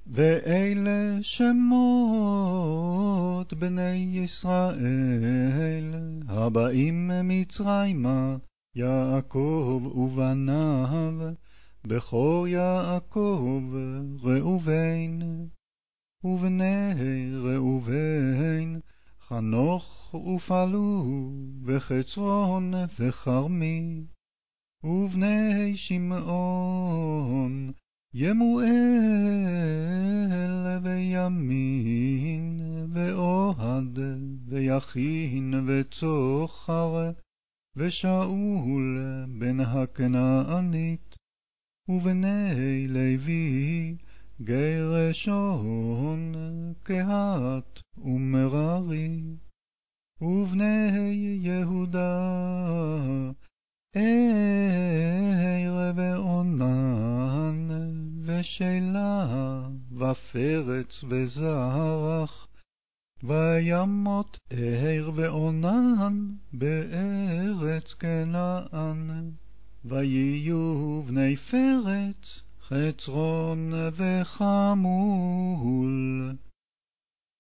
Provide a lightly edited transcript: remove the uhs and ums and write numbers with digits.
ואלה שמות בני ישראל הבאים מצרימה, יעקב ובניו, בכור יעקב ראובן, ובני ראובן חנוך ופלו וחצרון וכרמי, ובני שמעון ימואל וימין ואוהד ויכין וצוחר ושאול בן הכנענית, ובני לוי גרשון קהת ומררי, ובני יהודה ער ועונן ושלה ופרץ וזרח, וימות ער ועונן בארץ כנען. ויהיו בני פרץ חצרון וחמול.